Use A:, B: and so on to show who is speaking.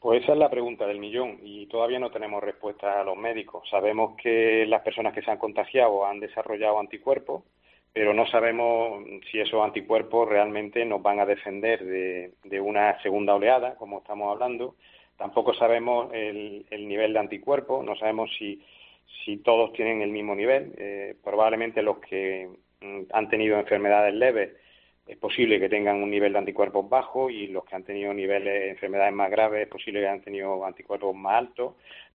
A: Pues esa es la pregunta del millón y todavía no tenemos respuesta a los médicos. Sabemos que las personas que se han contagiado han desarrollado anticuerpos, pero no sabemos si esos anticuerpos realmente nos van a defender de una segunda oleada, como estamos hablando. Tampoco sabemos el nivel de anticuerpos, no sabemos si todos tienen el mismo nivel. Probablemente los que han tenido enfermedades leves es posible que tengan un nivel de anticuerpos bajo y los que han tenido niveles de enfermedades más graves es posible que hayan tenido anticuerpos más altos.